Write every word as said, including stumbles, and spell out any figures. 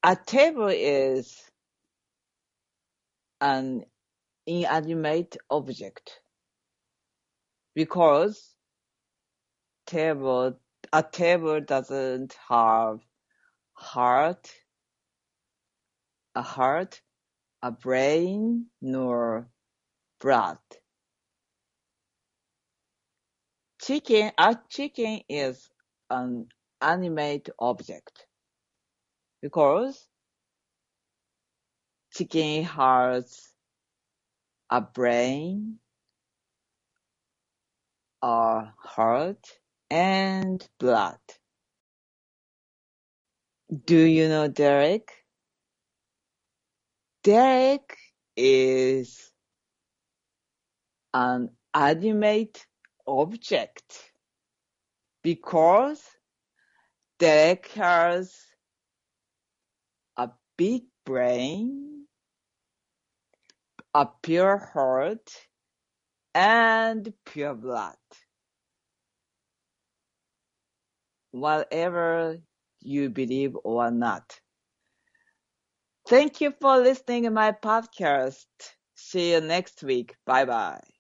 A table is an inanimate object because table a table doesn't have heart, a heart, a brain, nor blood. Chicken, a chicken is an animate object because chicken has a brain, a heart, and blood. Do you know Derek? Derek is an animate object because Derek has a big brain, a pure heart, and pure blood. Whatever you believe or not. Thank you for listening to my podcast. See you next week. Bye bye.